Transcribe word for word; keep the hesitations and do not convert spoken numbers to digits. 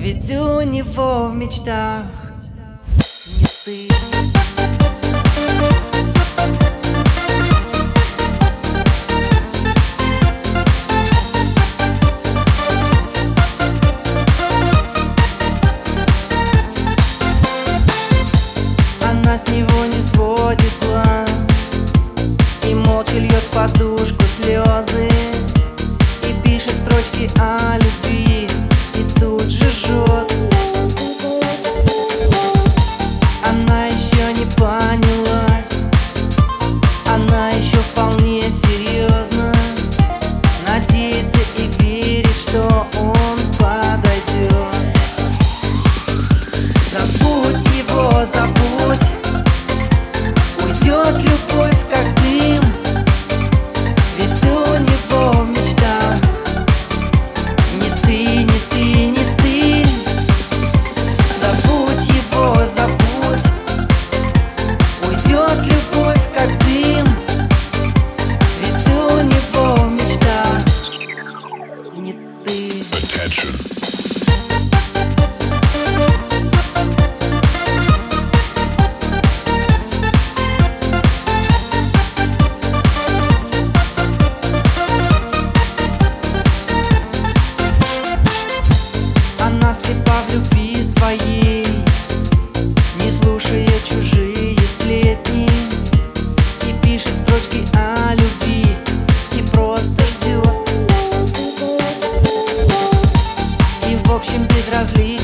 Ведь у него в мечтах не ты. Она с него не сводит глаз и молча льет в подушку слезы, и пишет строчки о любви, и тут же жжет. Она еще не поняла, она еще вполне серьезно надеется и верит, что он подойдет. Забудь его, забудь, уйдет любовь как дым, ведь у него в мечтах не ты, не ты, не ты. Забудь его, забудь, уйдет любовь как дым, ведь у него в мечтах не ты. Attention. Она слепа в любви своей, не слушая чужие сплетни, и пишет строчки о любви, и просто ждет. И в общем безразлично